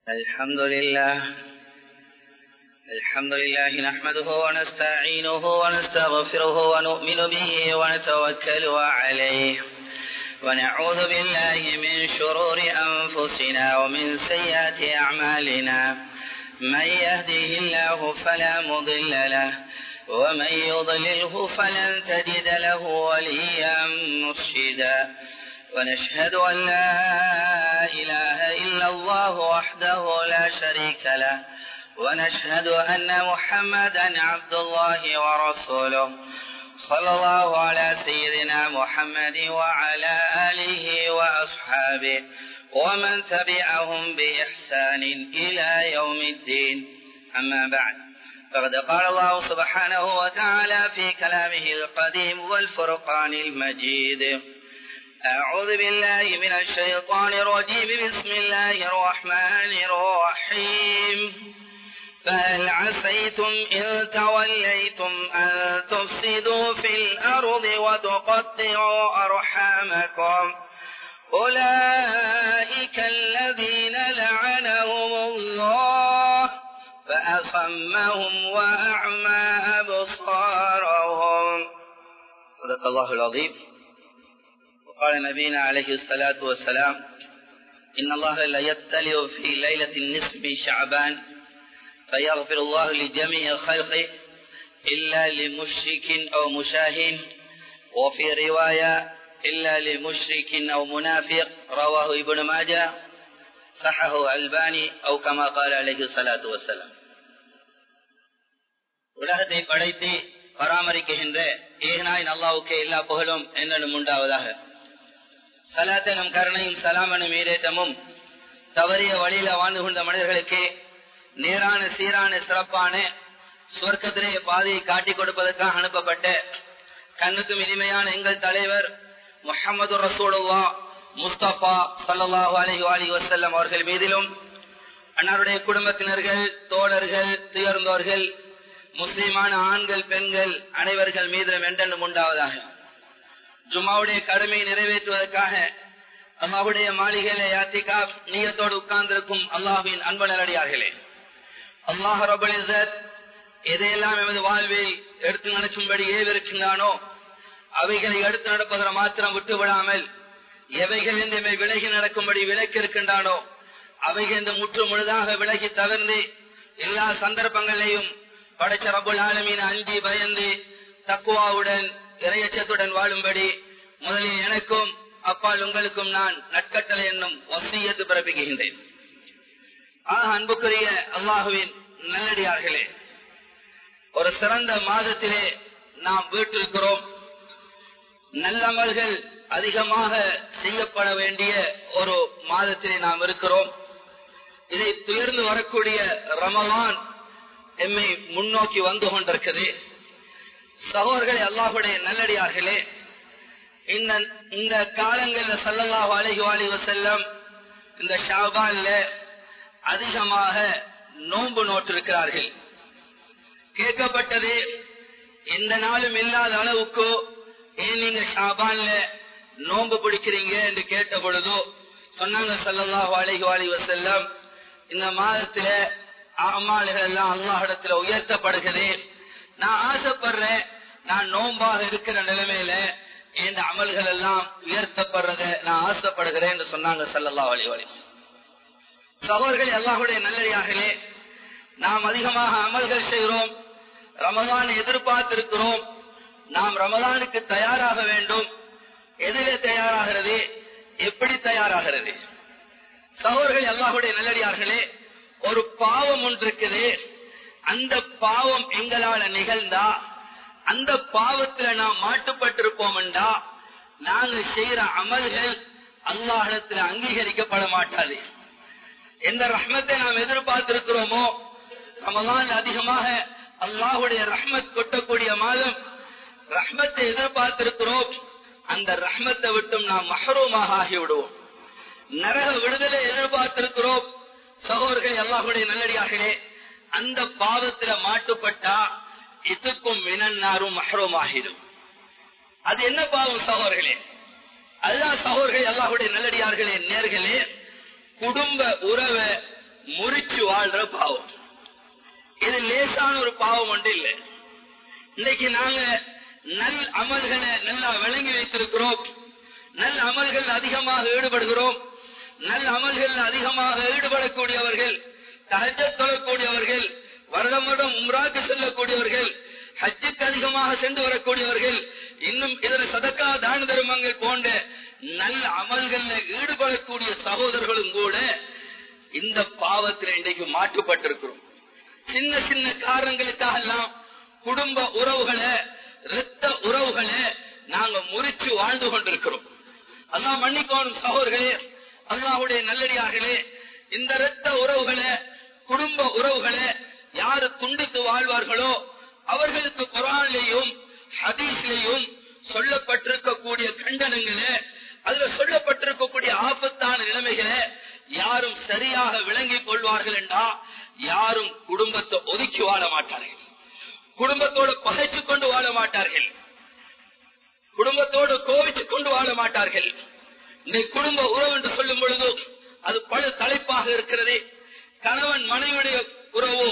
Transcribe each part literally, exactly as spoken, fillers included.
الحمد لله الحمد لله نحمده ونستعينه ونستغفره ونؤمن به ونتوكل عليه ونعوذ بالله من شرور أنفسنا ومن سيئات أعمالنا من يهده الله فلا مضل له ومن يضلله فلن تجد له وليا مرشدا ونشهد أن لا إله إلا الله وحده لا شريك له ونشهد أن محمدا عبد الله ورسوله صلى الله على سيدنا محمد وعلى آله وأصحابه ومن تبعهم بإحسان إلى يوم الدين. أما بعد، فقد قال الله سبحانه وتعالى في كلامه القديم والفرقان المجيد: أعوذ بالله من الشيطان الرجيم، بسم الله الرحمن الرحيم. فهل عسيتم إن توليتم أن تفسدوا في الأرض وتقطعوا أرحامكم أولئك الذين لعنهم الله فأصمهم وأعمى أبصارهم. صدق الله العظيم. وقال نبينا عليه الصلاة والسلام: إن الله لا يطلع في ليلة النصف من شعبان فيغفر الله لجميع خلقه إلا لمشرك أو مشاهد، وفي رواية إلا لمشرك أو منافق. رواه ابن ماجه، صححه الباني أو كما قال عليه الصلاة والسلام. உலகத்தை படைத்து பராமரிக்கின்ற ஏகனாய் அல்லாஹ்வுக்கே எல்லா புகழும் என்னும் உண்டாவதாக. சலாத்தனும் கருணையும் சலாமனும் ஈரேற்றமும் தவறிய வழியில வாழ்ந்து கொண்ட மனிதர்களுக்கு நேரான சீரான சிறப்பான சுவர்க்கத்திலே பாதையை காட்டிக் கொடுப்பதற்காக அனுப்பப்பட்ட கண்ணுக்கும் இனிமையான எங்கள் தலைவர் முஹம்மது ரசூலுல்லாஹ் முஸ்தபா ஸல்லல்லாஹு அலைஹி வஸல்லம் அவர்கள் மீதிலும், அன்னாருடைய குடும்பத்தினர்கள், தோழர்கள், துயர்ந்தோர்கள், முஸ்லிமான ஆண்கள், பெண்கள் அனைவர்கள் மீதிலும் என்றென்றும் உண்டாவதாக. ஜும்மாவுடைய கடமையை நிறைவேற்றுவதற்காக அல்லாஹ்வுடைய மாளிகையிலே இஅ்திகாஃப் நியத்தோடு உட்கார்ந்திருக்கும் அல்லாஹ்வின் அன்பு நல்லடியார்களே, அல்லாஹ் ரப்பல் இஸ்ஸத் எதையெல்லாம் எமது வாழ்வில் எடுத்து நடக்கும்படி ஏவிருக்கின்றானோ அவைகளை எடுத்து நடப்பதை மாத்திரம் விட்டு விடாமல், எவைகள் எந்தமை விலகி நடக்கும்படி விலக்கி இருக்கின்றானோ அவைகள் இந்த முற்று முழுதாக விலகி தவிர்ந்து எல்லா சந்தர்ப்பங்களையும் படைச்ச ரப்புல் ஆலமீன் அஞ்சி பயந்து தக்வாவுடன் இறையச்சத்துடன் வாழும்படி முதலில் எனக்கும் அப்பால் உங்களுக்கும் நான் நட்கட்டளை என்னும் வசியத்து பிறப்பிக்கின்றேன். ஆக அன்புக்குரிய அல்லாஹுவின் நல்லடியார்களே, ஒரு சிறந்த மாதத்திலே நாம் வீட்டிருக்கிறோம். நல்லமல்கள் அதிகமாக செய்யப்பட வேண்டிய ஒரு மாதத்திலே நாம் இருக்கிறோம். இதை துயர்ந்து வரக்கூடிய ரமலான் எம்மை முன்னோக்கி வந்து கொண்டிருக்கிறது. சகோதரர்களே, அல்லாஹ்வுடைய நல்லடியார்களே, இந்த காலங்களில் ஸல்லல்லாஹு அலைஹி வஸல்லம் இந்த ஷாபான்ல அதிகமாக நோன்பு நோட்டிருக்கிறார்கள். கேட்கப்பட்டது, எந்த நாளும் இல்லாத அளவுக்கு ஏன் நீங்க ஷாபான்ல நோன்பு பிடிக்கிறீங்க என்று கேட்ட பொழுதோ சொன்னாங்க ஸல்லல்லாஹு அலைஹி வஸல்லம், இந்த மாதத்துல அமால்கள் எல்லாம் அல்லாஹ்விடத்துல உயர்த்தப்படுகிறது. நான் ஆசைப்படுறேன், நான் நோன்பாக இருக்கிற நிலைமையில இந்த அமல்கள் எல்லாம் உயர்த்தப்படுறத நான் ஆசைப்படுகிறேன் என்று சொன்னாங்க ஸல்லல்லாஹு அலைஹி வஸல்லம். சகோதரர்களே, அல்லாஹ்வுடைய நல்லடியார்களே, நாம் அதிகமாக அமல்கள் செய்கிறோம், ரமலானை எதிர்பார்த்திருக்கிறோம். நாம் ரமலானுக்கு தயாராக வேண்டும். எதிலே தயாராகிறது? எப்படி தயாராகிறது? சகோதரர்களே, அல்லாஹ்வுடைய நல்லடியார்களே, ஒரு பாவம் ஒன்று இருக்குது. அந்த பாவம் எங்களால நிகழ்ந்தா, அந்த பாவத்துல நாம் மாட்டுப்பட்டிருப்போம் என்றா, நாங்க செய்யற அமல்கள் அல்லாஹ்விடத்துல அங்கீகரிக்கப்பட மாட்டாது. எந்த ரஹ்மத்தை நாம் எதிர்பார்த்திருக்கிறோமோ, ரமலான் அதிகமாக அல்லாஹ்வுடைய ரஹ்மத் கொட்டக்கூடிய மாதம், ரஹ்மத்தை எதிர்பார்த்திருக்கிறோம், அந்த ரஹ்மத்தை விட்டும் நாம் மஹ்ரூமாக ஆகிவிடுவோம். நரக விடுதலை எதிர்பார்த்திருக்கிறோம். சகோதரர்களே, அல்லாஹ்வுடைய நல்லடியார்களே, அந்த பாவத்துல மாட்டுப்பட்டா இதுக்கும் மினன்னாரும் மஹ்ரூம் ஆகிடும். அது என்ன பாவம் சகோதரர்களே? அதுதான் சகோதரர்களே, அல்லாஹ்வுடைய நல்லடியார்களே, நேர்களே, குடும்ப உறவை வாழ்ற பாவம். இது லேசான ஒரு பாவம் ஒன்று இல்லை. இன்னைக்கு நாங்க நல் அமல்களை நல்லா விளங்கி வைத்திருக்கிறோம். நல்ல அமல்கள் அதிகமாக ஈடுபடுகிறோம். நல்ல அமல்கள் அதிகமாக ஈடுபடக்கூடியவர்கள், தஹஜ்ஜத் தொழக்கூடியவர்கள், வருடம் வருடம் உம்ராக்கு செல்லக்கூடியவர்கள், ஹஜ்ஜுக்கு அதிகமாக சென்று வரக்கூடியவர்கள், இன்னும் இதர சதக்கா தான தர்மங்கள் போன்ற நல்ல அமல்கள்ல ஈடுபடக்கூடிய சகோதரர்களும் கூட இந்த பாவத்தில் இன்றைக்கு மாற்றப்பட்டிருக்கிறோம். சின்ன சின்ன காரணங்களுக்காக எல்லாம் குடும்ப உறவுகளை, இரத்த உறவுகளை நாங்க முறிச்சு வாழ்ந்து கொண்டிருக்கிறோம். அல்லாஹ் மன்னிக்கோணும் சகோதரர்களே, அல்லாஹ்வுடைய நல்லடியார்களே. இந்த இரத்த உறவுகளை, குடும்ப உறவுகளை யாரு துண்டித்து வாழ்வார்களோ அவர்களுக்கு குர்ஆனிலேயும் ஹதீஸிலேயும் சொல்லப்பட்டிருக்கக்கூடிய கண்டனங்களை, அதுல சொல்லப்பட்டிருக்கக்கூடிய ஆபத்தான நிலைமைகளை யாரும் சரியாக விளங்கிக் கொள்வார்கள் என்றா யாரும் குடும்பத்தை ஒதுக்கி வாழ மாட்டார்கள். குடும்பத்தோடு பகைச்சு கொண்டு வாழ மாட்டார்கள். குடும்பத்தோடு கோவிச்சு கொண்டு வாழ மாட்டார்கள். இந்த குடும்ப உறவு என்று சொல்லும் பொழுது அது பல தலைப்பாக இருக்கிறது. கணவன் மனைவியுடைய உறவோ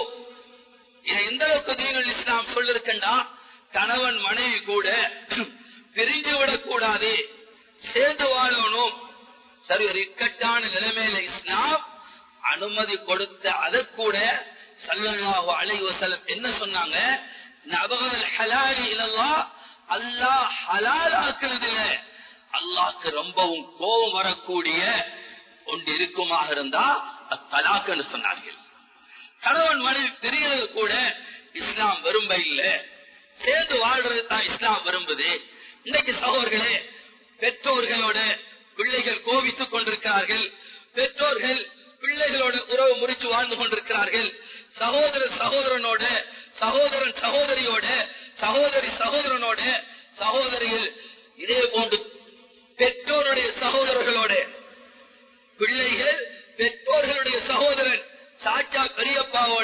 இதை எந்த அளவுக்கு தீனுல் இஸ்லாம் சொல்லிருக்கா, கணவன் மனைவி கூட பிரிஞ்சு விடக்கூடாது, சேர்ந்து வாழணும். சரி, ஒரு இக்கட்டான நிலைமையில இஸ்லாம் அனுமதி கொடுத்த அதை கூட ஸல்லல்லாஹு அலைஹி வஸல்லம் என்ன சொன்னாங்க, நபகல் ஹலாலி இலல்லாஹ், அல்லாஹ் ஹலால் ஆக்குறதுல அல்லாஹ்க்கு ரொம்பவும் கோபம் வரக்கூடிய ஒன்று இருக்குமாக இருந்தா தலாக்னு சொன்னார்கள். கணவன் மனைவி பிரியறது கூட இஸ்லாம் விரும்ப இல்லை, சேர்ந்து வாழ்றது தான் இஸ்லாம் விரும்புது. இன்னைக்கு சகோதரர்களே, பெற்றோர்களோட பிள்ளைகள் கோபித்துக் கொண்டிருக்கிறார்கள். பெற்றோர்கள் பிள்ளைகளோட உறவு முறிச்சு வாழ்ந்து கொண்டிருக்கிறார்கள். சகோதரர் சகோதரனோட, சகோதரன் சகோதரியோட, சகோதரி சகோதரனோட, சகோதரிகள் இதே போன்று பெற்றோருடைய சகோதரர்களோட, பிள்ளைகள் பெற்றோர்களுடைய சகோதரன் சாச்சா பெரியப்பாவோட,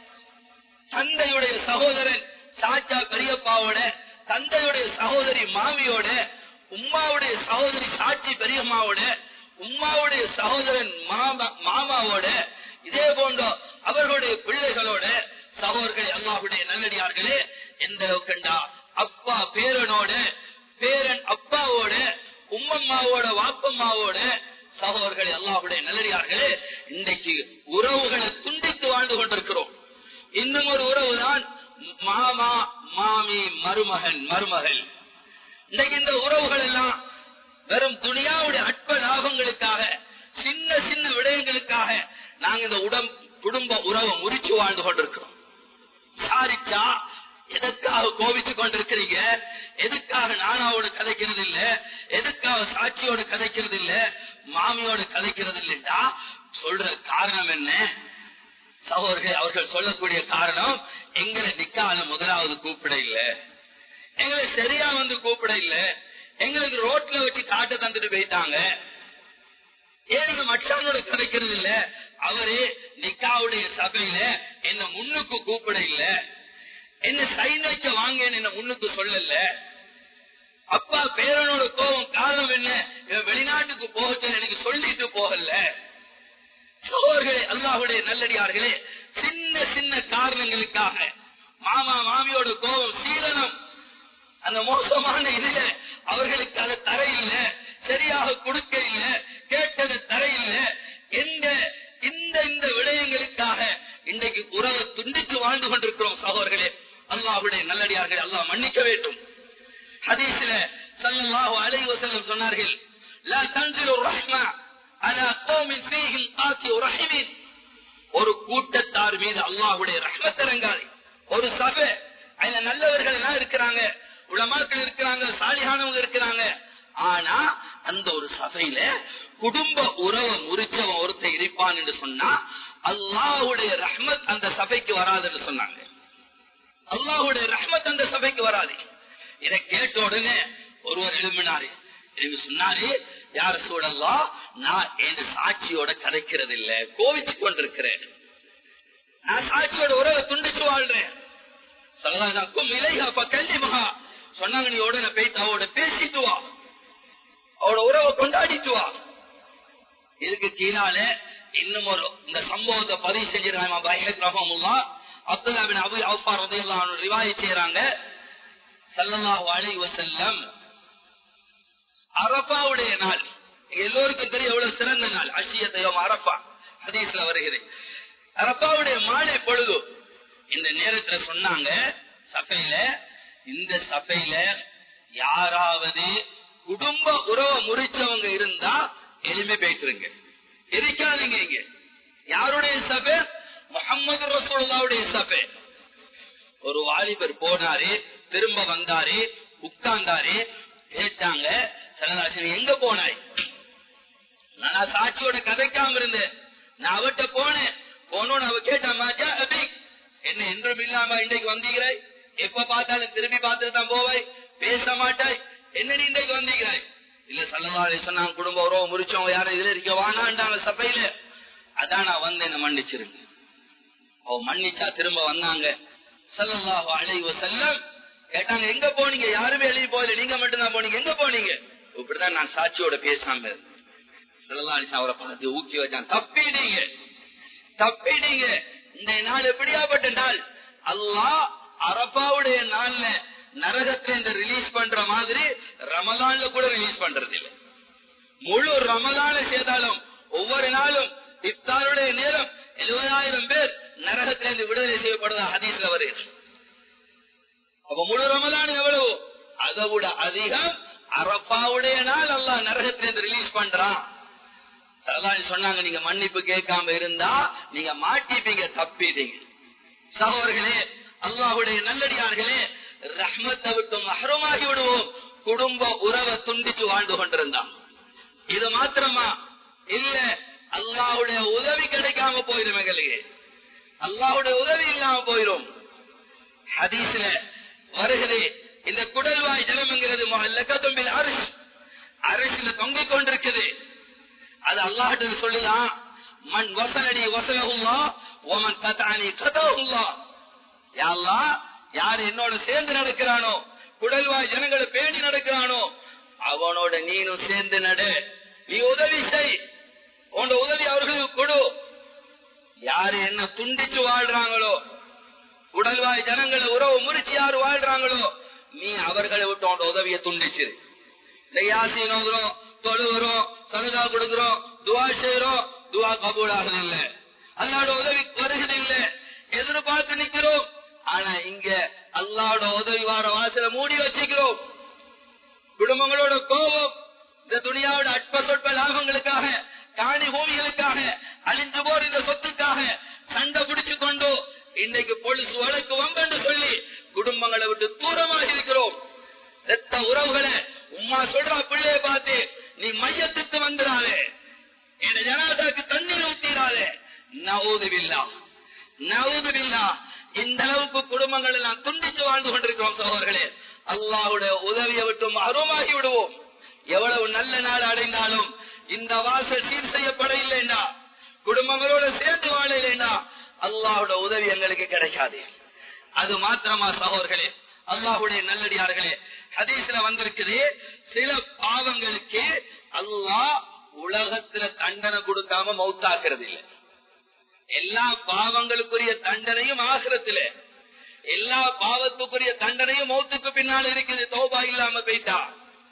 தந்தையுடைய சகோதரன் சாச்சா பெரியப்பாவோட, தந்தையுடைய சகோதரி மாமியோட, உம்மாவுடைய சகோதரி சாட்சி பெரியம்மாவோட, உம்மாவுடைய சகோதரன் மாமா மாமாவோட, இதே போன்ற அவர்களுடைய பிள்ளைகளோட, சகோதரர்கள் அல்லாஹ்வுடைய நல்லடியார்களே, எந்த அளவுக்குண்டா அப்பா பேரனோட, பேரன் அப்பாவோட, உம்மம்மாவோட, வாப்பம்மாவோட, சகோதரர்கள் அல்லாஹ்வுடைய நல்லடியார்களே, இன்றைக்கு உறவுகளை துண்டித்து வாழ்ந்து கொண்டிருக்கிறோம். இன்னும் ஒரு உறவுதான் மாமா மாமி மருமகன் மருமகள். இன்றைக்கு இந்த உறவுகள் எல்லாம் வெறும் துனியாவுடைய அற்ப லாபங்களுக்காக, சின்ன சின்ன விடயங்களுக்காக நாங்க இந்த உடம் குடும்ப உறவை முறிச்சு வாழ்ந்து கொண்டிருக்கிறோம். சாரிச்சா எதற்காக கோபித்துக் கொண்டிருக்கிறீங்க, எதுக்காக நானாவோடு கதைக்கிறது இல்ல, எதுக்காக சாட்சியோடு கதைக்கிறது இல்ல, மாமியோடு கதைக்கிறது இல்லைண்டா சொல்ற காரணம் என்ன? சகோதரர்கள் அவர்கள் சொல்லக்கூடிய காரணம், எங்களை நிக்கான முதலாவது கூப்பிட இல்ல, எங்களை சரியா வந்து கூப்பிட இல்ல, எங்களுக்கு ரோட்ல வச்சு காட்ட தந்துட்டு போயிட்டாங்க, ஏன் மச்சானோட கதைக்கிறது இல்ல, அவரே நிக்காவுடைய சபையில என்ன முன்னுக்கு கூப்பிட இல்ல, என்ன சைன் வைக்க வாங்க என்ன முன்னுக்கு சொல்லல, அப்பா பேரனோட கோபம் காரணம் என்ன, வெளிநாட்டுக்கு போக எனக்கு சொல்லிட்டு போகல. சகோதரர்களே அல்லாஹ்வுடைய நல்லடியார்களே, சின்ன சின்ன காரணங்களுக்காக மாமா மாமியோட கோபம் சீலனம், அந்த மோசமான இதுல அவர்களுக்கு அதை தர இல்ல, சரியாக கொடுக்க இல்ல, கேட்டது தர இல்ல, எந்த இந்த இந்த விடயங்களுக்காக இன்றைக்கு உறவை துண்டித்து வாழ்ந்து கொண்டிருக்கிறோம். சகோதரர்களே அல்லாஹ்வுடைய நல்லடியார்கள், அல்லாஹ் மன்னிக்க வேண்டும். ஹதீஸ்ல ஸல்லல்லாஹு அலைஹி வஸல்லம் சொன்னார்கள், லா தன்சிலு ரஹ்மா அலா கௌமின் ஃபீஹிம் காத்தி ரஹீமின், ஒரு கூட்டத்தார் மீது அல்லாஹ்வுடைய ரஹ்மத் இறங்காது. ஒரு சபை அதுல நல்லவர்கள் எல்லாம் இருக்கிறாங்க, உலமாக்கள் இருக்கிறாங்க, சாலிஹானவங்க இருக்கிறாங்க, ஆனா அந்த ஒரு சபையில குடும்ப உறவை முறிச்சவன் ஒருத்தர் இருப்பான் என்று சொன்னா அல்லாஹ்வுடைய ரஹ்மத் அந்த சபைக்கு வராதுன்னு சொன்னாங்க. அல்லாஹ்வுடைய ரஹ்மத் அந்த சபைக்கு வராது. இதை கேட்ட உடனே ஒருவர் எழுப்பினாரு, எனக்கு சொன்னாரு, யார சூழல்லாம் நான் என் சாட்சியோட கதைக்கிறது இல்ல, கோவிச்சு கொண்டிருக்கிறேன், நான் சாட்சியோட உறவை துண்டிச்சு வாழ்றேன். சொல்லலாம் இலையாப்பா கல்லிமகா சொன்னாங்க, நீ உடனே போயிட்டு அவட பேசிட்டு வா, அவட உறவை கொண்டாடிட்டு வா. இதுக்கு கீழால இன்னும் ஒரு இந்த சம்பவத்தை பதிவு செஞ்சிருக்காங்க பைஹக் ரஹ்மத்துல்லாஹ் அப்துல்லா பின் அபூ அவ்ஃபா ரலியல்லாஹு அன்ஹு ரிவாயத் செய்றாங்க ஸல்லல்லாஹு அலைஹி வஸல்லம் அரஃபாவுடைய நாள் எல்லோருக்கும் தெரியும் எவ்வளவு சிறந்த நாள் அஷியத் யௌம் அரஃபா ஹதீஸ்ல வருகிறது. அரஃபாவுடைய மாலை பொழுது இந்த நேரத்துல சொன்னாங்க சபையில இந்த சபையில யாராவது குடும்ப உறவை முறிச்சவங்க இருந்தா எளிமை பேசுறீங்க இருக்காதீங்க. இங்க யாருடைய சபை? முஹம்மது ரசூலுல்லாஹ்வுடைய சபை. ஒரு வாலிபர் போனாரு, திரும்ப வந்தாரு, உட்கார்ந்தாரு, கேட்டாங்க எங்க போனாய்? நான் சாட்சியோட கதைக்காம இருந்தேன். நான் அவட்ட போனேன். போனோன்னு அவ கேட்டா மாஜா அபி என்ன என்றும் இல்லாம இன்றைக்கு வந்தீங்கிறாய், எப்ப பார்த்தாலும் திரும்பி பார்த்துட்டு தான் போவாய், பேச மாட்டாய், என்ன நீ இன்றைக்கு வந்தீங்கிறாய்? இல்ல ஸல்லல்லாஹு அலைஹி வஸல்லம் குடும்ப உறவு முறிச்சவங்க யாரும் இதுல இருக்க வானாண்டாங்க சபையில. அதான் நான் வந்தேன், மன்னிச்சிருங்க. அவ மன்னிச்சா திரும்ப வந்தாங்க. ஸல்லல்லாஹு அலைஹி வஸல்லம் கேட்டாங்க எங்க போனீங்க? யாருமே எழுதி போயில, நீங்க மட்டும் தான் போனீங்க, எங்க போனீங்க? இப்படிதான் நான் சாட்சியோட பேசாம ஸல்லல்லாஹு அலைஹி வஸல்லம் அவரை பார்த்து ஊக்கி வச்சான், தப்பிட்டீங்க தப்பிட்டீங்க. இந்த நாள் எப்படியாப்பட்ட நாள்? அல்லாஹ் அரஃபாவுடைய நாள்ல நரகத்துல இந்த ரிலீஸ் பண்ற மாதிரி ரமலான்ல கூட ரிலீஸ் பண்றது இல்லை. முழு ரமலான செய்தாலும் ஒவ்வொரு நாளும் இஃப்தாருடைய நேரம் எழுபதாயிரம் பேர் நரகத்திலிருந்து விடுதலை செய்யப்படுதா ஹதீஸ்ல வருது. அப்ப முழு ரமலான் எவ்வளவு? அதை விட அதிகம் அரஃபாவுடைய நாள் அல்லாஹ் நரகத்திலிருந்து ரிலீஸ் பண்றான். சொன்னாங்க நீங்க மன்னிப்பு கேட்காம இருந்தா நீங்க மாட்டிப்பீங்க, தப்பிட்டீங்க. சகோதரர்களே, அல்லாஹ்வுடைய நல்லடியார்களே, ரஹ்மத்தை விட்டு மஹ்ரூமாகி விடுவோம். குடும்ப உறவை துண்டிச்சு வாழ்ந்து கொண்டிருந்தான். இது மாத்திரமா இல்ல, அல்லாஹ்வுடைய உதவி கிடைக்காம போயிடும். எங்களுக்கு அல்லாஹ்வுடைய உதவி இல்லாம போயிடும். ஹதீஸ்ல வருகிறது, இந்த குடல்வாய் ஜலம்ங்கிறது முஅல்லகத்தும் பில் அர்ஷ், அர்ஷ்ல தொங்கிக் கொண்டிருக்குது. அது அல்லாஹ்ட்ட சொல்லுதான், மன் வஸலனி வஸலஹுல்லாஹ் வமன் கதஅனி கதஅஹுல்லாஹ். யா அல்லாஹ், யார் என்னோட சேர்ந்து நடக்கிறானோ, குடல்வாய் ஜனங்களை பேணி நடக்கிறானோ, அவனோட நீனும் சேர்ந்து நடு, நீ உதவி செய், உன் உதவி அவர்களுக்கு கொடு. யாரு என்ன துண்டிச்சு வாழ்றாங்களோ, குடல்வாய் ஜனங்களை உறவு முறிச்சு யாரு வாழ்றாங்களோ, நீ அவர்களை விட்டு உன் உதவியை துண்டிச்சிரு. யாசின் ஓதுறோம், தொழுகிறோம், சதகா கொடுக்கிறோம், துவா செய்யறோம், துவா கபூல் ஆகுது இல்ல, அல்லாஹ்வோட உதவி வருகிறது இல்ல, எதிர்பார்த்து நிக்கிறோம். ஆனா இங்க அல்லாஹ்வோட உதவி வார வாசல மூடி வச்சுக்கிறோம். குடும்பங்களோட கோபம், இந்த துனியாவோட அற்ப சொற்ப லாபங்களுக்காக, காணி பூமிகளுக்காக, அழிஞ்சு போற இந்த சொத்துக்காக சண்டை பிடிச்சு கொண்டு இன்றைக்கு பொலிசு வழக்கு வம்பென்று சொல்லி குடும்பங்களை விட்டு தூரமாக இருக்கிறோம். ரத்த உறவுகளை உம்மா சொல்ற பிள்ளைய பார்த்து நீ மையத்துக்கு வந்துடாதே, என் ஜனாதாக்கு தண்ணீர் ஊத்திடாதே. நவுதுபில்லா நவுதுபில்லா. இந்த அளவுக்கு குடும்பங்கள் எல்லாம் துண்டிச்சு வாழ்ந்து கொண்டிருக்கிறோம். சகோதரர்களே, அல்லாஹ்வுடைய உதவியை விட்டு மஹ்ரூமாகி விடுவோம். எவ்வளவு நல்ல நாள் அடைந்தாலும் இந்த வாசல் சீர் செய்யப்பட இல்லைன்னா, குடும்பங்களோட சேர்ந்து வாழ இல்லைன்னா அல்லாஹ்வுடைய உதவி எங்களுக்கு கிடைக்காது. அது மாத்திரமா சகோதரர்களே, அல்லாஹ்வுடைய நல்லடியார்களே, ஹதீஸ்ல வந்திருக்குது, சில பாவங்களுக்கு அல்லாஹ் உலகத்துல தண்டனை கொடுக்காம மௌத்தாக்குறது இல்லை. எல்லா பாவங்களுக்குரிய தண்டனையும் ஆகிரத்துல, எல்லா பாவத்துக்குரிய தண்டனையும் மௌத்துக்கு பின்னால் இருக்குது, தௌபா இல்லாம போயிட்டா.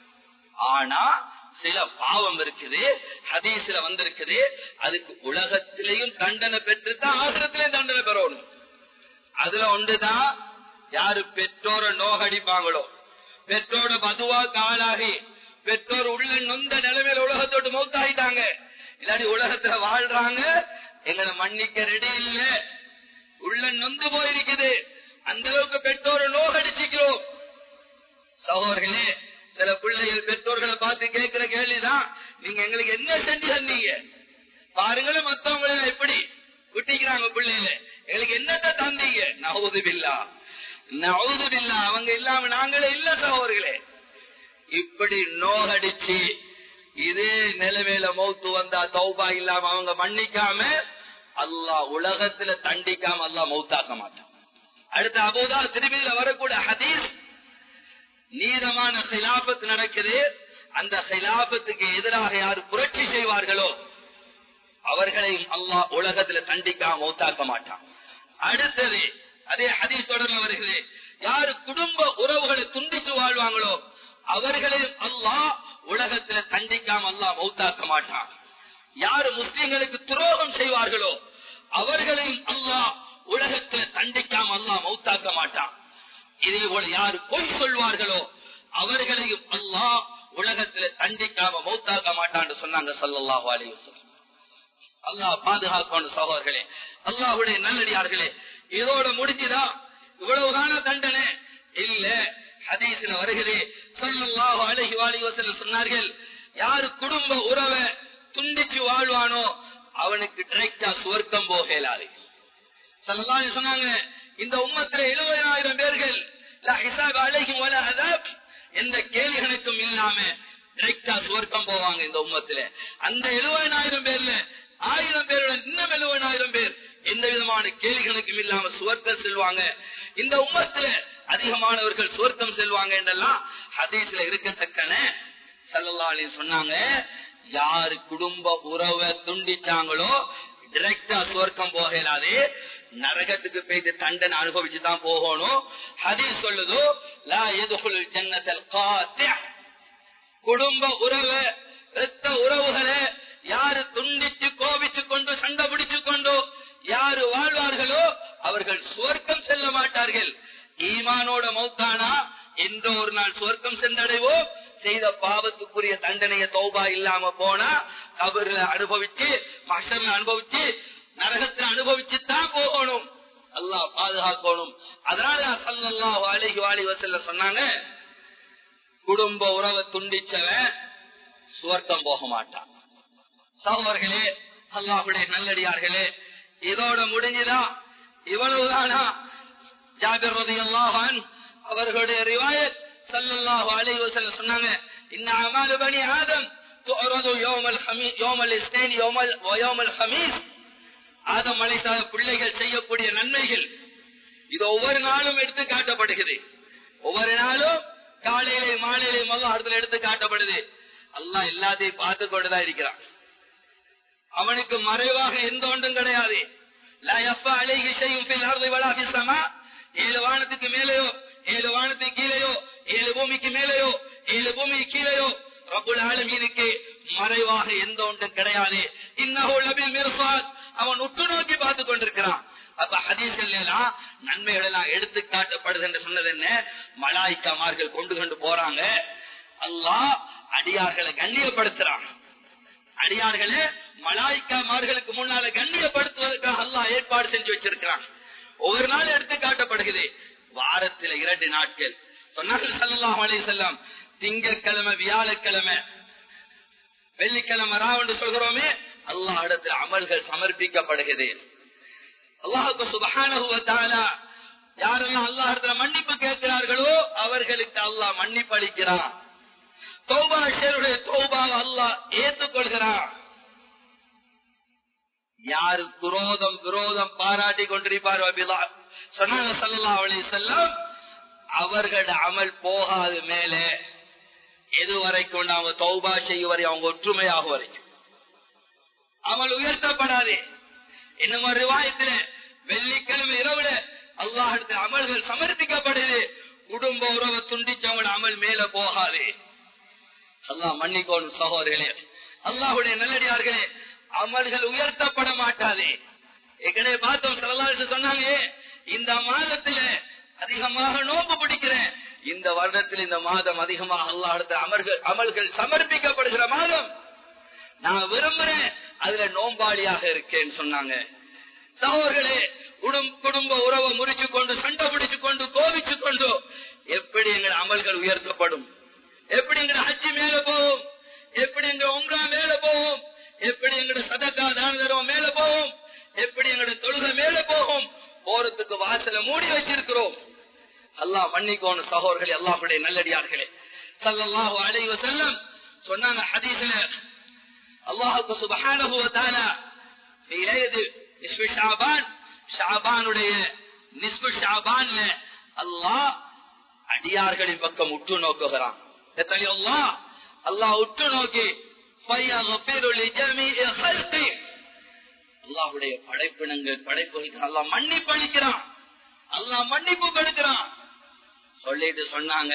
ஆனா சில பாவம் இருக்குது, ஹதீஸ்ல வந்திருக்குது, அதுக்கு உலகத்திலையும் தண்டனை பெற்றுதான் ஆகிரத்திலையும் தண்டனை பெறணும். அதுல ஒன்றுதான், யாரு பெற்றோரை நோகடிப்பாங்களோ, பெற்றோட பதுவா காலாகி பெற்றோர் உள்ள நொந்த நிலைமையில உலகத்தோடு மௌத்தாயிட்டாங்க, இல்லாட்டி உலகத்துல வாழ்றாங்க, எங்களை மன்னிக்க ரெடி இல்ல, உள்ள நொந்து போயிருக்குது, அந்த அளவுக்கு பெற்றோரை நோகடிச்சுக்கிறோம். சகோதரர்களே, சில பிள்ளைகள் பெற்றோர்களை பார்த்து கேட்கிற கேள்விதான், நீங்க எங்களுக்கு என்ன செஞ்சு தந்தீங்க பாருங்களும், மத்தவங்களை எப்படி விட்டிக்கிறாங்க பிள்ளைகளை, எங்களுக்கு என்னத்த தந்தீங்க? நவுதுபில்லா நவுதுபில்லா, அவங்க இல்லாம நாங்களே இல்ல. சகோதரர்களே, இப்படி நோகடிச்சு இதே நிலைமையில மௌத்து வந்தா தௌபா இல்லாம அவங்க மன்னிக்காம அல்லாஹ் உலகத்துல தண்டிக்காம அல்லாஹ் மௌத்தாக்க மாட்டான். அடுத்த அபூதா திரும்பியில வரக்கூடிய ஹதீஸ், நீதமான ஹிலாபத் நடக்குது, அந்த ஹிலாபத்துக்கு எதிராக யார் புரட்சி செய்வார்களோ அவர்களையும் அல்லாஹ் உலகத்துல தண்டிக்காம மௌத்தாக்க மாட்டான். அடுத்தது அதே ஹதீஸ் தொடர்ந்து வருகிறது, யாரு குடும்ப உறவுகளை துண்டித்து வாழ்வாங்களோ அவர்களையும் அல்லாஹ் உலகத்துல தண்டிக்காம அல்லாஹ் மௌத்தாக்க மாட்டான். யாரு முஸ்லிம்களுக்கு துரோகம் செய்வார்களோ அவர்களையும் அல்லாஹ் உலகத்துல தண்டிக்காம அல்லாஹ் மௌத்தாக்க மாட்டான். இதே போல யாரு பொய் சொல்வார்களோ அவர்களையும் அல்லாஹ் உலகத்துல தண்டிக்காம மௌத்தாக்க மாட்டான்னு சொன்னாங்க ஸல்லல்லாஹு அலைஹி வஸல்லம். அல்லாஹ் பாதுகாக்கணும் சகோதரர்களே, அல்லாஹ்வுடைய நல்லடியார்களே. இதோட முடிஞ்சுதான் இவ்வளவுதான தண்டனை இல்ல. ஹதீஸ்ல வருகிறே ஸல்லல்லாஹு அலைஹி வஸல்லம் சொன்னார்கள், யாரு குடும்ப உறவை துண்டிச்சு வாழ்வானோ அவனுக்கு டைரக்டா சுவர்க்கம் போகலாது. ஸல்லல்லாஹு அலைஹி சொன்னாங்க, இந்த உம்மத்துல எழுபதாயிரம் பேர்கள் லா ஹிசாப் அலைஹிம் வலா அஸாப் எந்த கேள்வி கணக்கும் இல்லாம டைரக்டா சுவர்க்கம் போவாங்க இந்த உம்மத்துல. அந்த எழுபதாயிரம் பேர்ல ஆயிரம் பேருடன் இன்னும் எழுபதாயிரம் பேர் எந்த விதமான கேள்வி கணக்கும் இல்லாம சுவர்க்கம் செல்வாங்க. இந்த உம்மத்துல அதிகமானவர்கள் சுவர்க்கம் செல்வாங்க என்றெல்லாம் ஹதீஸ்ல இருக்கத்தக்கன ஸல்லல்லாஹு அலைஹி சொன்னாங்க. யாரு குடும்ப உறவை துண்டிச்சாங்களோ டைரக்டா சுவர்க்கம் போகலாது, நரகத்துக்கு போயிட்டு தண்டனை அனுபவிச்சுதான் போகணும். ஹதீஸ் சொல்லுதோ லா யதுகுலுல் ஜன்னத்தல் காத்தி', குடும்ப உறவு இரத்த உறவுகளை யாரு துண்டிச்சு கோபிச்சு கொண்டு சண்டை பிடிச்சு கொண்டு யாரு வாழ்வார்களோ அவர்கள் சுவர்க்கம் செல்ல மாட்டார்கள். ஈமானோட மௌத்தானா என்ற ஒரு நாள் சுவர்க்கம் சென்றடைவோம். செய்த பாவத்துக்குரிய தண்டனைய தௌபா இல்லாம போனா கபர்ல அனுபவிச்சு மஹ்ஷர்ல அனுபவிச்சு நரகத்துல அனுபவிச்சுதான் போகணும். அல்லாஹ் பாதுகாக்கணும். அதனால ஸல்லல்லாஹு அலைஹி வஸல்லம் சொன்னாங்க, குடும்ப உறவை துண்டிச்சவன் சுவர்க்கம் போக மாட்டான். சகோதரர்களே, அல்லாஹ்வுடைய நல்லடியார்களே, இதோட முடிஞ்சுதா? இவ்வளவுதானா? ஜாபிர் ரலியல்லாஹு அன்ஹு அவர்களுடைய ரிவாயத் ஸல்லல்லாஹு அலைஹி வஸல்லம் சொன்னாங்க, இன்ன அமாலு பனி ஆதம் துஅரது யௌமல் ஹமீஸ் யௌமல் இஸ்னைன் யௌமல் வ யௌமல் ஹமீஸ். ஆதம் அலைஹிஸ்ஸலாம் பிள்ளைகள் செய்யக்கூடிய நன்மைகள் இது ஒவ்வொரு நாளும் எடுத்து காட்டப்படுகிறது. ஒவ்வொரு நாளும் காலையிலே மாலையிலே அல்லாஹ் எடுத்து காட்டப்படுது. அல்லாஹ் எல்லாத்தையும் பார்த்து கொண்டுதான் இருக்கிறான். அவனுக்கு மறைவாக எந்த ஒன்றும் கிடையாது. லா யஃபா அலைஹி ஷைஉன் ஃபில் அர்தி வலா ஃபிஸ் ஸமா. ஏழு வானத்துக்கு மேலேயோ ஏழு வானத்துக்கு கீழேயோ ஏழு பூமிக்கு மேலேயோ ஏழு பூமிக்கு கீழேயோ ரப்புல் ஆலமீனுக்கு மறைவாக எந்த ஒன்றும் கிடையாது. இன்னஹு லபில் மிர்சாத், அவன் உற்று நோக்கி பார்த்து கொண்டிருக்கிறான். அப்ப ஹதீஸ்கள் எல்லாம் நன்மைகள் எல்லாம் எடுத்து காட்டப்படுது என்று சொன்னது என்ன? மலாயிக்காமார்கள் கொண்டு கொண்டு போறாங்க. அல்லாஹ் அடியார்களை கண்ணியப்படுத்துறான். அடியார்களே மலாயிக்காமார்களுக்கு முன்னால கண்ணியப்படுத்துவதற்காக அல்லாஹ் ஏற்பாடு செஞ்சு வச்சிருக்கிறான். ஒவ்வொரு நாள் எடுத்து காட்டப்படுகிறது. வாரத்தில் இரண்டு நாட்கள் சொன்னார்கள் ஸல்லல்லாஹு அலைஹி வஸல்லம், திங்கட்கிழமை வியாழக்கிழமை வெள்ளிக்கிழமை ராவண்டு சொல்கிறோமே, அல்லாஹ் இடத்துல அமல்கள் சமர்ப்பிக்கப்படுகிறது. அல்லாஹ்வுக்கு சுப்ஹானஹு வ தஆலா யாரெல்லாம் அல்லாஹ் இடத்துல மன்னிப்பு கேட்கிறார்களோ அவர்களுக்கு அல்லாஹ் மன்னிப்பு அளிக்கிறான். தௌபா ஷேருடைய தௌபாவை அல்லாஹ் ஏற்றுக்கொள்கிறான். யாரு குரோதம் விரோதம் பாராட்டி கொண்டிருப்பார் சொன்னாங்க ஸல்லல்லாஹு அலைஹி வஸல்லம், அவர்களோட அமல் போகாது மேலே எது வரைக்கும் அவங்க தௌபா செய்யும் வரை அவங்க ஒற்றுமையாக வரைக்கும் அமல் உயர்த்தப்படாது. இன்னும் ஒரு ரிவாயத்துல வெள்ளிக்கிழமை இரவுல அல்லாஹ் அமல்கள் சமர்ப்பிக்கப்படுது. குடும்ப உறவை துண்டிச்சவங்களோட அமல் மேல போகாது. அல்லாஹ் மன்னிக்கோணும் சகோதரர்களே, அல்லாஹ்வுடைய நல்லடியார்களே, அமல்கள் உயர்த்தப்பட மாட்டாது. ஏற்கனவே பார்த்தோம் ஸல்லல்லாஹு அலைஹி வஸல்லம் சொன்னாங்க, இந்த மாதத்துல அதிகமாக நோன்பு பிடிக்கிறேன், இந்த வருடத்தில் இந்த மாதம் அதிகமாக அல்லாஹ் அடுத்த அமல்கள் அமல்கள் சமர்ப்பிக்கப்படுகிற மாதம், நான் விரும்புறேன் அதுல நோம்பாளியாக இருக்கேன்னு சொன்னாங்க. சகோதரர்களே, குடும்ப உறவை முறிச்சு கொண்டு சண்டை பிடிச்சு கொண்டு கோவிச்சு கொண்டு எப்படி எங்கள் அமல்கள் உயர்த்தப்படும்? எப்படி எங்க ஹஜ்ஜி மேல போவோம்? எப்படி எங்க உம்ரா மேல போவோம்? எப்படி எங்களோட சதக்கா தான தர்மம் மேல போவோம்? எப்படி எங்களோட தொழுகை மேல போகும்? போறதுக்கு வாசல மூடி வச்சிருக்கிறோம். அல்லாஹ் மன்னிக்கோணும் சகோதரர்களே, அல்லாஹ்வுடைய நல்லடியார்களே. ஸல்லல்லாஹு அலைஹி வஸல்லம் சொன்னாங்க ஹதீஸ்ல, அல்லாஹ்வுக்கு சுப்ஹானஹு வ தஆலா في ليله نصف شعبان ஷாபானுடைய நிஸ்பு ஷாபான்ல அல்லாஹ் அடியார்களின் பக்கம் உற்று நோக்குகிறான். அல்லாஹ் அல்லாஹ் உற்று நோக்கி ஃபயக்ஃபிரு லிஜமீஇ ஹல்கி, அல்லாஹுடைய படைப்பினங்கள் படைப்புகளுக்கு அல்லாஹ் மன்னிப்பு அளிக்கிறான், அல்லாஹ் மன்னிப்பு கொடுக்கிறான். சொல்லிட்டு சொன்னாங்க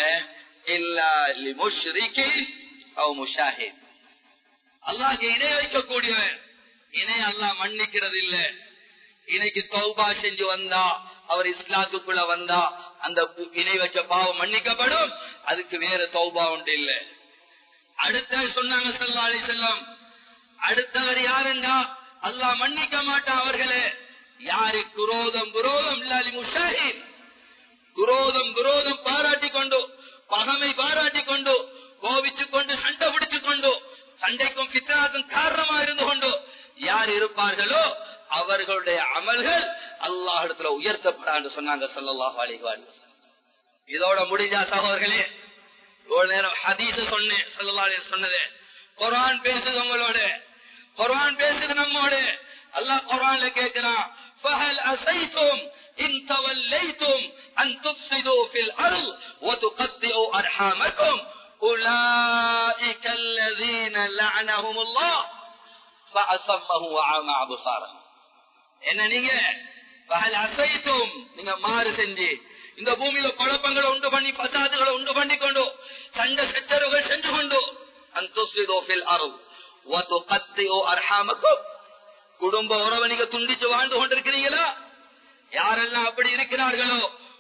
அல்லாஹ் இணை வைக்கக்கூடியவன், இணை அல்லாஹ் மன்னிக்கிறது இல்ல. இன்னைக்கு தௌபா செஞ்சு வந்தா, அவர் இஸ்லாத்துக்குள்ள வந்தா அந்த இணை வச்ச பாவம் மன்னிக்கப்படும். அதுக்கு வேற தௌபா உண்டு இல்ல. அடுத்த சொன்னாங்க ஸல்லல்லாஹு அலைஹி வஸல்லம், அடுத்தவர் யாருன்னா அல்லாஹ் மன்னிக்க மாட்டான் அவர்களே யாரு குரோதம் குரோதம் இல்லாலி முஷாஹித், குரோதம் குரோதம் பாராட்டி கொண்டு, பகமை பாராட்டி கொண்டு, கோபிச்சு கொண்டு, சண்டை பிடிச்சு கொண்டு, சண்டைக்கும் பித்தனாக்கும் காரணமா இருந்து கொண்டு யார் இருப்பார்களோ அவர்களுடைய அமல்கள் அல்லாஹ்விடத்துல உயர்த்தப்படாது சொன்னாங்க ஸல்லல்லாஹு அலைஹி வஸல்லம். இதோட முடிஞ்சா சகோதரர்களே, ஒரு நேரம் ஹதீஸ் சொன்னேன், ஸல்லல்லாஹு அலைஹி வஸல்லம் சொன்னதே, குர்ஆன் பேசுது உங்களோட, குர்ஆன் பேசுது நம்மோட. அல்லாஹ் குர்ஆன்ல கேக்குறான், فهل عصيتم إن توليتم أن تفسدوا في الأرض وتقطعوا أرحامكم أولئك الذين لعنهم الله فأصمهم وأعمى أبصارهم. என்ன நீங்க பஹல் அசைத்தும், நீங்க மாறு செஞ்சு இந்த பூமியில குழப்பங்களை உண்டு பண்ணி, பசாதுகளை உண்டு பண்ணி கொண்டு, சண்டை சச்சரவுகள் செஞ்சு கொண்டு, அன்துஃபிது ஃபில் அர்த் வ துகத்திஉ அர்ஹாமக்கும், குடும்ப உறவை நீங்க துண்டிச்சு வாழ்ந்து கொண்டிருக்கிறீங்களா? யாரெல்லாம் அப்படி இருக்கிறார்களோ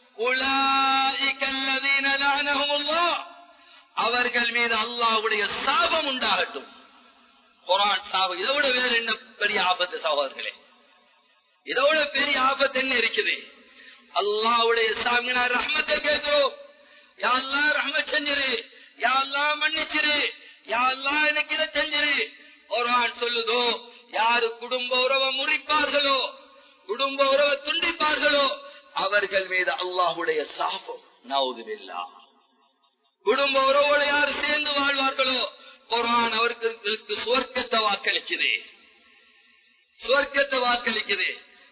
உலாயிக அல்லதீன லஅனஹுமுல்லாஹ், அவர்கள் மீது அல்லாஹ்வுடைய சாபம் உண்டாகட்டும். குர்ஆன் சாபம், இதோட வேற என்ன பெரிய ஆபத்து சகோதரர்களே? இதோட பெரிய ஆபத்து என்ன இருக்குது? அல்லாஹ்வுடைய சாமினா ரஹ்மத்தை கேட்கிறோம், யா அல்லாஹ் ரஹ்மத் செஞ்சிரு, யா அல்லாஹ் மன்னிச்சிரு, யா அல்லாஹ் எனக்கு இதை செஞ்சிரு. குர்ஆன் சொல்லுதோ, யாரு குடும்ப உறவை முறிப்பார்களோ, குடும்ப உறவை துண்டிப்பார்களோ அவர்கள் மீது அல்லாஹ்வுடைய சாபம். நவுது பில்லாஹ். குடும்ப உறவோடு யார் சேர்ந்து வாழ்வார்களோ குர்ஆன் அவர்களுக்கு சுவர்க்கத்தை வாக்களிக்குது, சுவர்க்கத்தை வாக்களிக்குது.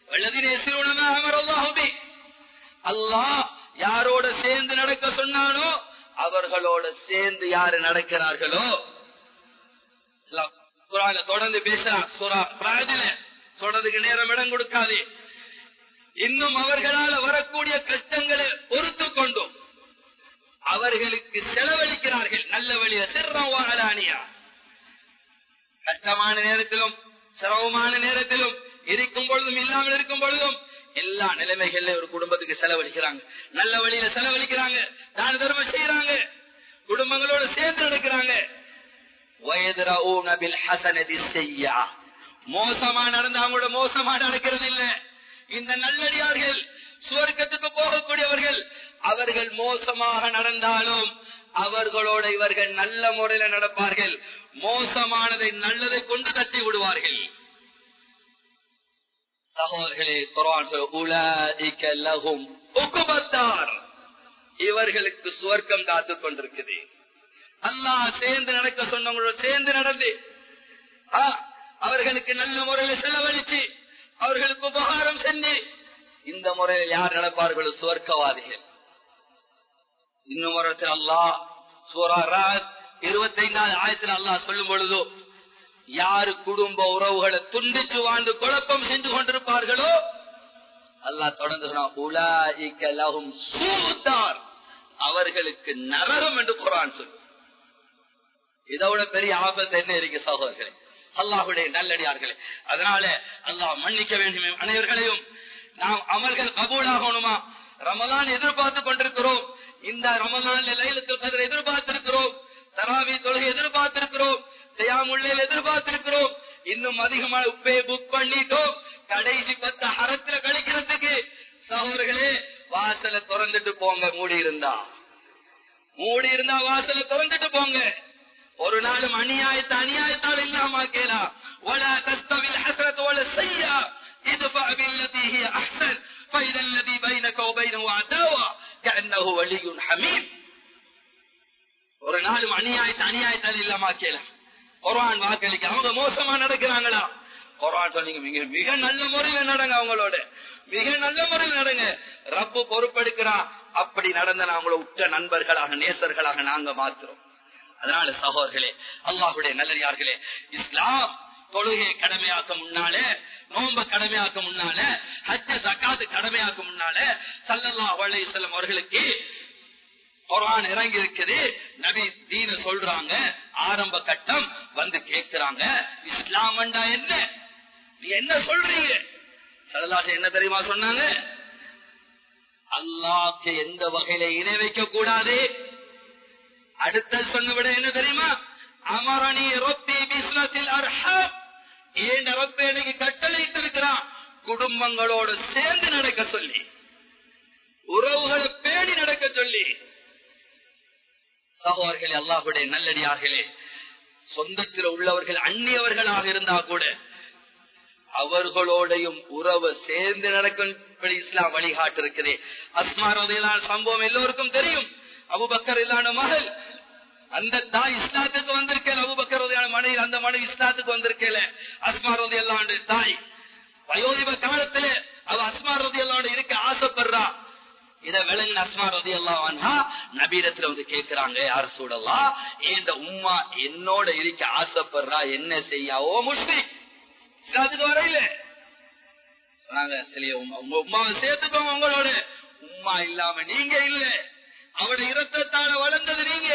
அல்லாஹ் யாரோட சேர்ந்து நடக்க சொன்னானோ அவர்களோட சேர்ந்து யாரு நடக்கிறார்களோ, தொடர்ந்து பேசுறான் சூரா பிராஜில, சொல்றதுக்கு நேரம் இடம் கொடுக்காது. இன்னும் அவர்களால் வரக்கூடிய கஷ்டங்களை பொறுத்து கொண்டும் அவர்களுக்கு செலவழிக்கிறார்கள் நல்ல வழிய சிறவானியா. கஷ்டமான நேரத்திலும் சிரமமான நேரத்திலும் இருக்கும் பொழுதும் இல்லாமல் இருக்கும் பொழுதும் எல்லா நிலைமைகள்ல ஒரு குடும்பத்துக்கு செலவழிக்கிறாங்க, நல்ல வழியில செலவழிக்கிறாங்க, தான தர்மம் செய்யறாங்க, குடும்பங்களோட சேர்ந்து நடக்கிறாங்க. மோசமா நடந்த அவங்களோட மோசமா நடக்கிறது இல்ல. இந்த நல்லடியார்கள் சுவர்க்கத்துக்கு போகக்கூடியவர்கள், அவர்கள் மோசமாக நடந்தாலும் அவர்களோட இவர்கள் நல்ல முறையில நடப்பார்கள், மோசமானதை நல்லதை கொண்டு தட்டி விடுவார்கள். சகோதரர்களே, குர்ஆன் உலாயிக லஹும் உக்பத்தார், இவர்களுக்கு சுவர்க்கம் காத்துக் கொண்டிருக்குது. அல்லாஹ் சேர்ந்து நடக்க சொன்னவங்களோட சேர்ந்து நடந்து அவர்களுக்கு நல்ல முறையில செலவழிச்சு அவர்களுக்கு உபகாரம் செஞ்சு இந்த முறையில் யார் நடப்பார்களோ சுவர்க்கவாதிகள். இன்னும் ஒரு அல்லாஹ் சூரா ராத் இருபத்தி ஐந்தாவது ஆயத்தில் அல்லாஹ் சொல்லும் பொழுதோ, யாரு குடும்ப உறவுகளை துண்டிச்சு வாழ்ந்து குழப்பம் செஞ்சு கொண்டிருப்பார்களோ அல்லாஹ் தொடர்ந்து சொன்னான், உலாயிக லஹும் சூத்தார், அவர்களுக்கு நரகம் என்று குர்ஆன் சொல்லு. இதோட பெரிய ஆபத்து என்ன இருக்கு சகோதரர்களே, அல்லாஹ்வுடைய நல்லடியார்களே? அதனால அல்லாஹ் மன்னிக்க வேண்டும் அனைவர்களையும். நாம் அமல்கள் கபூலாகணுமா? ரமலான் எதிர்பார்த்து கொண்டிருக்கிறோம், இந்த ரமலான்ல லைலத்துல் கத்ர் எதிர்பார்த்திருக்கிறோம், தராவி தொழுகை எதிர்பார்த்திருக்கிறோம், தியாமுல்லைல் எதிர்பார்த்திருக்கிறோம். இன்னும் அதிகமான உப்பே புக் பண்ணிட்டோம், கடைசி பத்து ஹரத்துல கழிக்கிறதுக்கு. சகோதரர்களே, வாசலை திறந்துட்டு போங்க, மூடி இருந்தா மூடி இருந்தா வாசலை திறந்துட்டு போங்க. ஒரு நாளும் அநியாயத்தை அநியாயத்தால் இல்லாம கேளா. ولا تستوي الحسنة ولا السيئة ادفع بالتي هي احسن فاذا الذي بينك وبينه عداوة كأنه ولي حميم. ஒரு நாளும் அநியாயத்தை அநியாயத்தால் இல்லாம கேளா. குர்ஆன் வாக்களிக்க அவங்க மோசமா நடக்கிறாங்களா? குர்ஆன் சொன்னீங்க மிக நல்ல முறையில நடங்க, அவங்களோட மிக நல்ல முறையில் நடங்க, ரப்பு பொறுப்பெடுக்கிறான். அப்படி நடந்த அவங்கள உற்ற நண்பர்களாக நேசர்களாக நாங்க மாத்துறோம். அதனால சகோதரர்களே, அல்லாஹ்வுடைய நல்லடியார்களே, இஸ்லாம் தொழுகையை கடமையாக்க முன்னால, நோம்ப கடமையாக்க முன்னால, ஹஜ்ஜ ஜகாத் கடமையாக்க முன்னால ஸல்லல்லாஹு அலைஹி வஸல்லம் அவர்களுக்கு குர்ஆன் இறங்கி இருக்குது. நபி தீன சொல்றாங்க. ஆரம்ப கட்டம் வந்து கேட்கிறாங்க, இஸ்லாம் என்ன, நீ என்ன சொல்றீங்க? ஸல்லல்லாஹு என்ன தெரியுமா சொன்னாங்க? அல்லாஹ்க்கு எந்த வகையில இணை வைக்க கூடாது. அடுத்த சொன்ன விட என்ன தெரியுமா? அமரணி ரப்பி பிஸ்லத்தில் அர்ஹம், ஏன் ரப்ப எனக்கு கட்டளையிட்டு இருக்கிறான் குடும்பங்களோடு சேர்ந்து நடக்க சொல்லி, உறவுகளை பேணி நடக்க சொல்லி. சகோதரர்களே, அல்லாஹ்வுடைய நல்லடியார்களே, சொந்தத்தில் உள்ளவர்கள் அந்நியவர்களாக இருந்தா கூட அவர்களோடையும் உறவு சேர்ந்து நடக்கும்படி இஸ்லாம் வழிகாட்டு இருக்குது. அஸ்மா ரலியல்லாஹு சம்பவம் எல்லோருக்கும் தெரியும். அபூபக்கர் இல்லான மகள், அந்த தாய் இஸ்லாத்துக்கு வந்திருக்கல, அபூபக்கர் ரலியல்லாஹு மனைவி, அந்த மனைவி இஸ்லாத்துக்கு வந்திருக்கல. அஸ்மா ரலியல்லாஹு தாய் வயோதிப காலத்துல அவ அஸ்மா ரலியல்லாஹு இருக்க ஆசைப்படுறா. இத விளங்கின அஸ்மா ரலியல்லாஹு அன்ஹா நபியிடத்துல வந்து கேட்கிறாங்க, யார் ரசூலல்லாஹ், இந்த உம்மா என்னோட இருக்க ஆசைப்படுறா, என்ன செய்ய? ஓ முஸ்லிம், இஸ்லாத்துக்கு வரையில சொன்னாங்க, சரி உங்க உம்மாவை சேர்த்துக்கோங்க உங்களோட. உம்மா இல்லாம நீங்க இல்ல, அவருடைய இரத்தத்தால வளர்ந்தது நீங்க.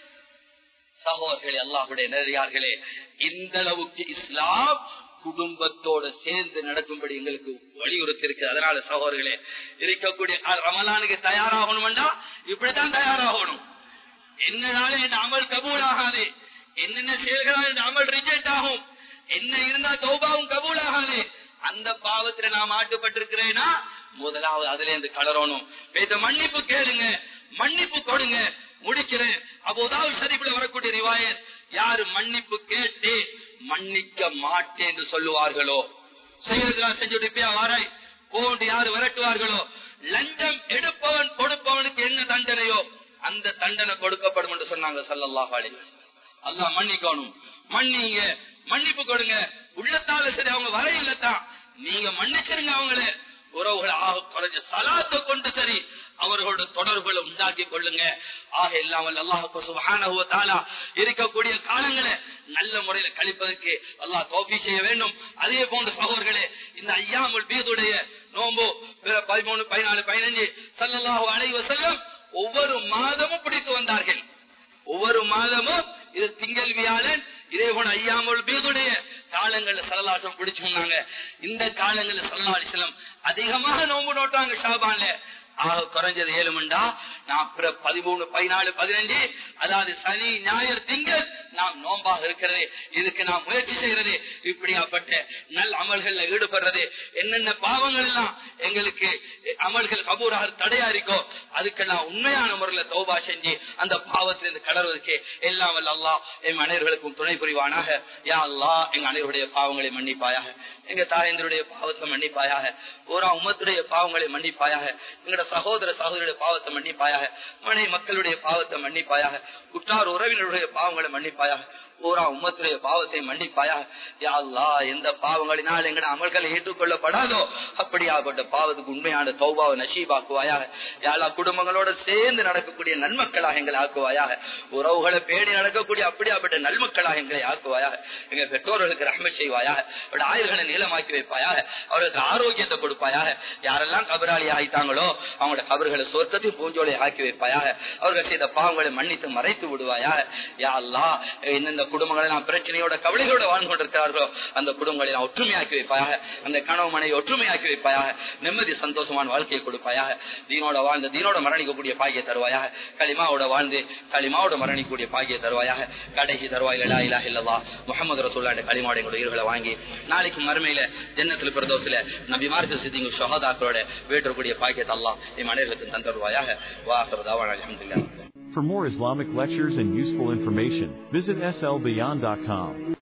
சகோதரர்களே, அல்லாஹ்வுடைய நல்லடியார்களே, இந்த அளவுக்கு இஸ்லாம் குடும்பத்தோடு சேர்ந்து நடக்கும்படி எங்களுக்கு வலியுறுத்தி இருக்கு. அதனால சகோதரர்களே, இருக்கக்கூடிய ரமலானுக்கு தயாராகணும்னா இப்படித்தான் தயாராகணும். என்னனால என் அமல் கபூல் ஆகாது, என்னென்ன செயல்களால் என் அமல் ரிஜெக்ட் ஆகும், என்ன இருந்தா தௌபாவும் கபூல் ஆகாது. அந்த பாவத்துல நான் மாட்டுப்பட்டிருக்கிறேன்னா முதலாவது அதுல இருந்து கலரணும். மன்னிப்பு கேளுங்க, மன்னிப்பு கொடுங்க. முடிக்கிறேன். அப்போதாவது ஷரீஃப்ல வரக்கூடிய ரிவாயத், யாரு மன்னிப்பு கேட்டு மன்னிக்க மாட்டேன் என்று சொல்லுவார்களோ, செய்யறதுலாம் செஞ்சுட்டு வாராய் போன்று யாரு விரட்டுவார்களோ, லஞ்சம் எடுப்பவன் கொடுப்பவனுக்கு என்ன தண்டனையோ அந்த தண்டனை கொடுக்கப்படும் என்று சொன்னாங்க ஸல்லல்லாஹு அலைஹி வஸல்லம். அல்லாஹ் மன்னிக்கணும், மன்னிங்க, மன்னிப்பு கொடுங்க. உள்ளத்தால சரி, அவங்க வரையில்தான், நீங்க மன்னிச்சிருங்க. அவங்கள உறவுகளை ஆக குறைஞ்ச சலாத்தை கொண்டு சரி அவர்களோட தொடர்புகளை உண்டாக்கி கொள்ளுங்க. ஆக இல்லாமல் அல்லாஹ்வுக்கு சுப்ஹானஹு வ தஆலா இருக்கக்கூடிய காலங்களை நல்ல முறையில கழிப்பதற்கு அல்லாஹ் தௌஃபீக் செய்ய வேண்டும். அதே போன்ற சகோதரர்களே, இந்த அய்யாமுல் பீதுடைய நோன்பு பதிமூணு பதினாலு பதினஞ்சு ஸல்லல்லாஹு அலைஹி வஸல்லம் ஒவ்வொரு மாதமும் பிடித்து வந்தார்கள். ஒவ்வொரு மாதமும் இது திங்கள் வியாழன், இதே போல ஐயாமுல் பீதுடைய காலங்கள்ல ஸல்லல்லாஹு பிடிச்சு சொன்னாங்க. இந்த காலங்கள்ல ஸல்லல்லாஹு அலைஹி வஸல்லம் அதிகமாக நோன்பு நோட்டாங்க. ஷாபான்ல ஆக குறைஞ்சது ஏழு மண்டா, நான் பதிமூணு பதினாலு பதினஞ்சு, அதாவது சனி ஞாயிறு திங்கள் நாம் நோன்பாக இருக்கிறது. இதுக்கு நாம் முயற்சி செய்யறது, இப்படியாப்பட்ட நல் அமல்கள்ல ஈடுபடுறது, என்னென்ன பாவங்கள் எல்லாம் எங்களுக்கு அமல்கள் கபூராக தடையா இருக்கோ அதுக்கெல்லாம் உண்மையான முறையில தௌபா செஞ்சு அந்த பாவத்திலிருந்து கடறுவதற்கு எல்லாம் வல்ல அல்லாஹ் எம் அனைவர்களுக்கும் துணை புரிவானாக. யா அல்லாஹ், எங்க அனைவருடைய பாவங்களை மன்னிப்பாயாக, எங்க தாயந்தருடைய பாவத்தை மன்னிப்பாயாக, ஒரு உம்மத்துடைய பாவங்களை மன்னிப்பாயாக, எங்கட சகோதர சகோதரிய பாவத்தை மன்னிப்பாயாக, மனை மக்களுடைய பாவத்தை மன்னிப்பாயாக, உற்றார் உறவினருடைய பாவங்களை மன்னிப்பாயாக, பூரா உம்மத்துடைய பாவத்தை மன்னிப்பாயாக. யா அல்லாஹ், எந்த பாவங்களினால் எங்கட அமல்களை ஏற்றுக்கொள்ளப்படாதோ அப்படியாப்பட்ட பாவத்துக்கு உண்மையான தௌபாவை நசீபாக்குவாயாக. யா அல்லாஹ், குடும்பங்களோட சேர்ந்து நடக்கக்கூடிய நன்மக்களாக எங்களை ஆக்குவாயாக. உறவுகளை பேணி நடக்கக்கூடிய அப்படியாப்பட்ட நல்மக்களாக எங்களை ஆக்குவாயாக. எங்க பெற்றோர்களுக்கு ரஹ்மத் செய்வாயாக, அவருடைய ஆயுள்களை நீளமாக்கி வைப்பாயாக, அவருக்கு ஆரோக்கியத்தை கொடுப்பாயாக. யாரெல்லாம் கபராளி ஆயிட்டாங்களோ அவங்களோட கபர்களை சொர்க்கத்தையும் பூஞ்சோலை ஆக்கி வைப்பாயாக. அவர்கள் செய்த பாவங்களை மன்னித்து மறைத்து விடுவாயாக. யா அல்லாஹ், எந்தெந்த குடும்பங்களை நாம் பிரச்சனையோட கவலைகளோட வாழ்ந்து கொண்டிருக்கிறார்களோ அந்த குடும்பங்களை நான் ஒற்றுமையாக்கி வைப்பாயாக. அந்த கணவன் மனைவி ஒற்றுமையாக்கி வைப்பாயாக. நிம்மதி சந்தோஷமான வாழ்க்கையை கொடுப்பாயாக. தீனோட வாழ்ந்து தீனோட மரணிக்கக்கூடிய பாகியை தருவாயாக. களிமாவோட வாழ்ந்து களிமாவோட மரணிக்கக்கூடிய பாகியை தருவாயாக. கடைசி தருவாயில் லா இலாஹ இல்லல்லாஹ் முஹம்மது ரசூலுல்லாஹ் களிமாவோட எங்களுடைய உயிர்களை வாங்கி நாளைக்கு மறுமையில ஜன்னத்துல் ஃபிர்தௌஸ்ல நபிமார்கள் சித்திங்க ஷஹதாக்களோட வேற்றக்கூடிய பாகியத்தை அல்லாஹ் எம் அனைவருக்கும் தந்தருவாயாக. வா ஆகிரு தஅவானா அல்ஹம்துலில்லாஹ். For more Islamic lectures and useful information, visit S L Bayan dot com.